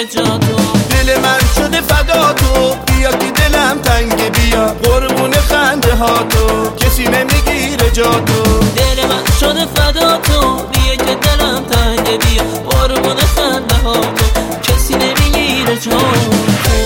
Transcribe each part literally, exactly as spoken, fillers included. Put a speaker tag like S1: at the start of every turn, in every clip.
S1: نمیگیره جا تو.
S2: دل من شده فدا تو، بیا که دلم تنگ، بیا قربون خنده ها تو، کسی نمیگیره جا تو.
S1: دل من شده فدا تو، بیا که دلم تنگ، بیا قربون خنده ها تو، کسی نمیگیره جا تو.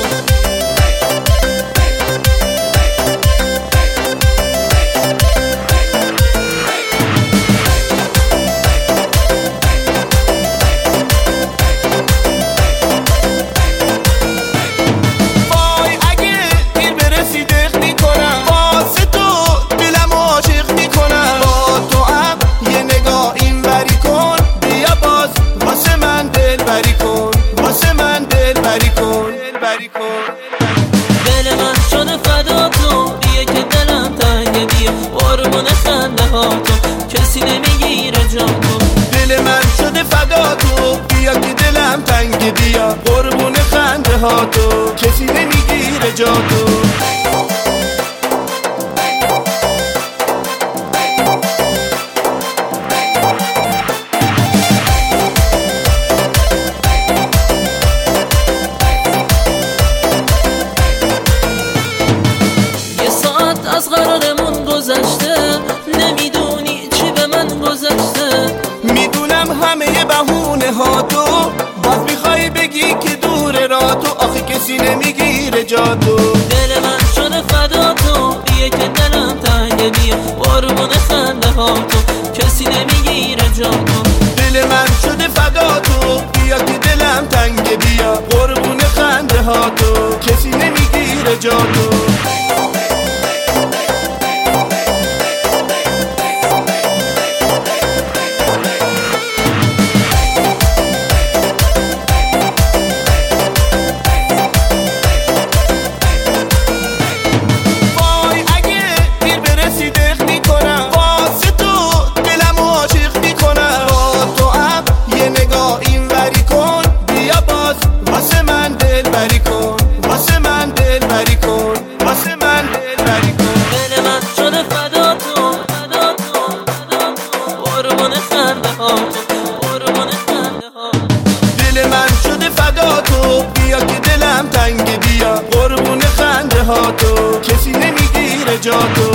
S1: دل من شده فدا تو، بیا که دلم تنگ، بیا قربون خنده ها تو، کسی نمیگیره جا تو.
S2: دل من شده فدا تو، بیا که دلم تنگ، بیا قربون خنده ها تو، کسی نمیگیره جا تو.
S1: از قرارمون گذشته، نمیدونی چی به من گذشته.
S2: میدونم همه بهونه ها تو، باز میخوای بگی که دور را تو، آخه کسی نمیگیره جا تو.
S1: دل من شده فدا تو، بیا که دلم تنگ، بیا قربون خنده ها تو، کسی نمیگیره جا تو.
S2: دل من شده فدا تو، بیا که دلم تنگ، بیا قربون خنده ها تو، کسی نمیگیره جا تو. دل من شده فدا تو، بیا که دلم تنگ، بیا قربون خنده ها تو، کسی نمیگیره جا تو.